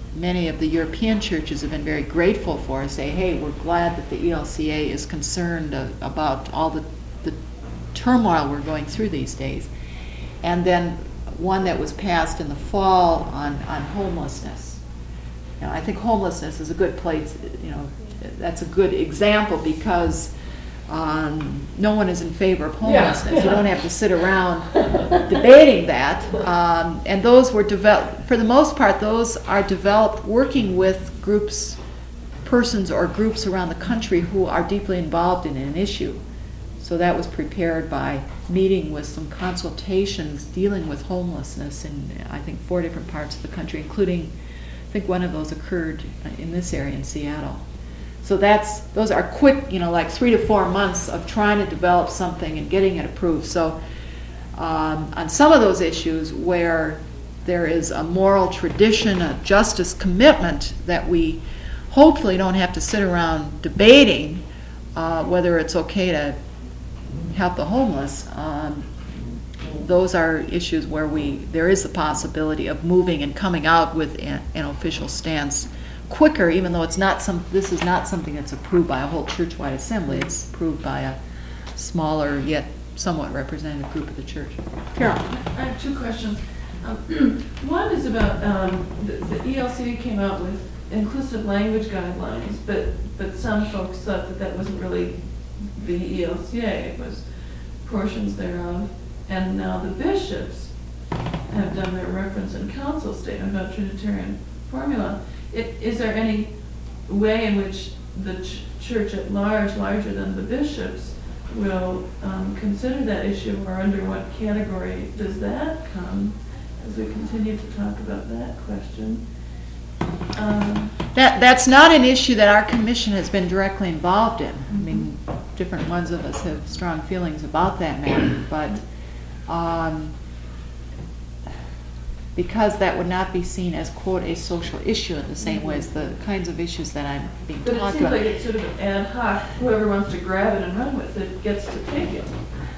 many of the European churches have been very grateful for, say, hey, we're glad that the ELCA is concerned about all the turmoil we're going through these days. And then one that was passed in the fall on homelessness. Now, I think homelessness is a good place, that's a good example because no one is in favor of homelessness. Yeah. You don't have to sit around debating that. And those were developed, for the most part, those are developed working with persons or groups around the country who are deeply involved in an issue. So that was prepared by meeting with some consultations dealing with homelessness in, I think, 4 different parts of the country, including, I think one of those occurred in this area in Seattle. So those are quick, like 3 to 4 months of trying to develop something and getting it approved. So on some of those issues where there is a moral tradition, a justice commitment that we hopefully don't have to sit around debating whether it's okay to help the homeless, those are issues where there is the possibility of moving and coming out with an official stance quicker, even though this is not something that's approved by a whole church-wide assembly. It's approved by a smaller yet somewhat representative group of the church. Carol? I have 2 questions. One is about the ELCA came out with inclusive language guidelines, but some folks thought that wasn't really the ELCA, it was portions thereof. And now the bishops have done their reference and council statement about Trinitarian formula. Is there any way in which the church at large, larger than the bishops, will consider that issue, or under what category does that come, as we continue to talk about that question? That's not an issue that our commission has been directly involved in. I mean, different ones of us have strong feelings about that matter, but because that would not be seen as, quote, a social issue in the same way as the kinds of issues that I'm being But it talked seems about. like it's sort of an ad hoc, whoever wants to grab it and run with it gets to take it.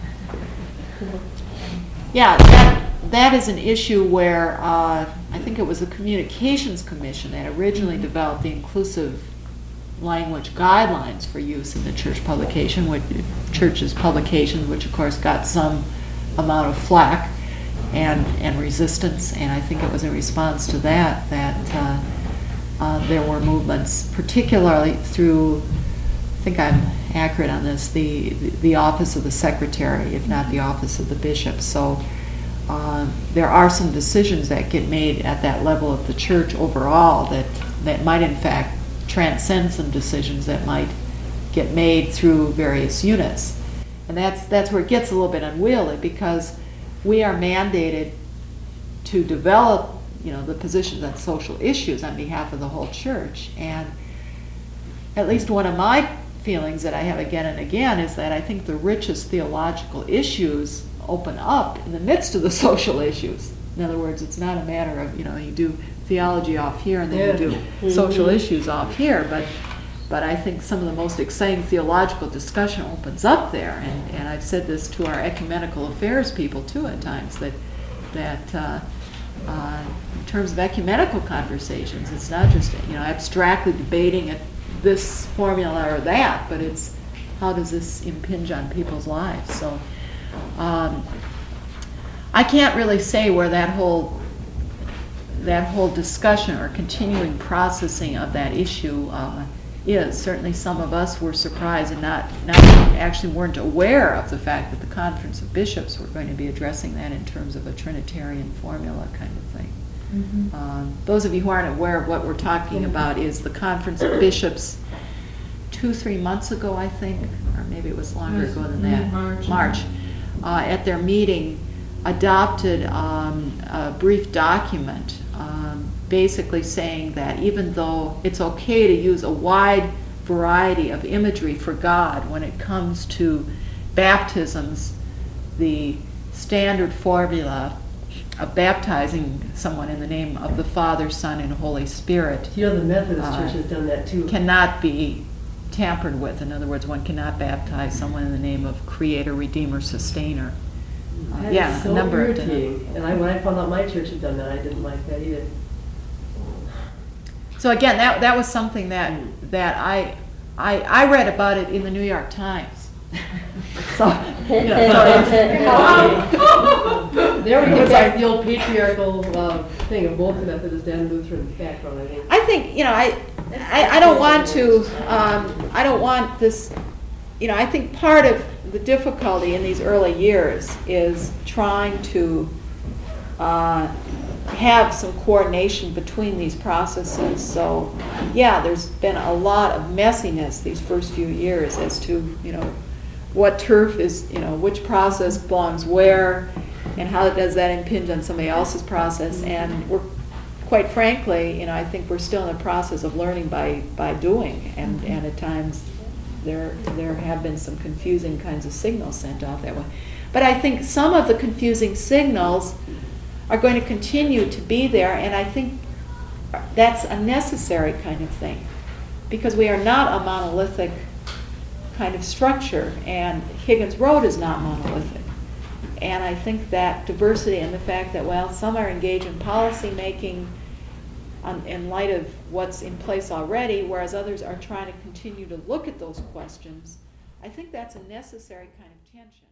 Yeah, that is an issue where I think it was the Communications Commission that originally developed the inclusive language guidelines for use in the church's publication, which of course got some amount of flack and resistance, and I think it was in response to that there were movements, particularly through, I think I'm accurate on this, the office of the secretary, if not the office of the bishop. So there are some decisions that get made at that level of the church overall that might in fact transcend some decisions that might get made through various units. And that's where it gets a little bit unwieldy, because we are mandated to develop, the positions on social issues on behalf of the whole church. And at least one of my feelings that I have again and again is that I think the richest theological issues open up in the midst of the social issues. In other words, it's not a matter of, you do theology off here and then you do social issues off here, but I think some of the most exciting theological discussion opens up there, and I've said this to our ecumenical affairs people too at times, that in terms of ecumenical conversations, it's not just abstractly debating this formula or that, but it's how does this impinge on people's lives. So I can't really say where that whole discussion or continuing processing of that issue is. Certainly some of us were surprised and not actually weren't aware of the fact that the Conference of Bishops were going to be addressing that in terms of a Trinitarian formula kind of thing. Mm-hmm. Those of you who aren't aware of what we're talking about is the Conference of Bishops 2-3 months ago, I think, or maybe it was longer ago than that, March, at their meeting adopted a brief document basically saying that even though it's okay to use a wide variety of imagery for God when it comes to baptisms, the standard formula of baptizing someone in the name of the Father, Son, and Holy Spirit The Methodist Church has done that too. cannot be tampered with. In other words, one cannot baptize someone in the name of Creator, Redeemer, Sustainer. That is so a number of irritating. And when I found out my church had done that, I didn't like that either. So again, that was something that I read about it in the New York Times. So, you know, There we get back to the old patriarchal thing of both the Methodist and Lutheran background, I think. I think, you know, I don't want to, I don't want this, you know, I think part of the difficulty in these early years is trying to have some coordination between these processes. So, yeah, there's been a lot of messiness these first few years as to, you know, what turf is, you know, which process belongs where, and how does that impinge on somebody else's process. And we're, quite frankly, you know, I think we're still in the process of learning by doing, and at times there have been some confusing kinds of signals sent off that way. But I think some of the confusing signals are going to continue to be there, and I think that's a necessary kind of thing, because we are not a monolithic kind of structure, and Higgins Road is not monolithic. And I think that diversity and the fact that, well, some are engaged in policy making in light of what's in place already, whereas others are trying to continue to look at those questions, I think that's a necessary kind of tension.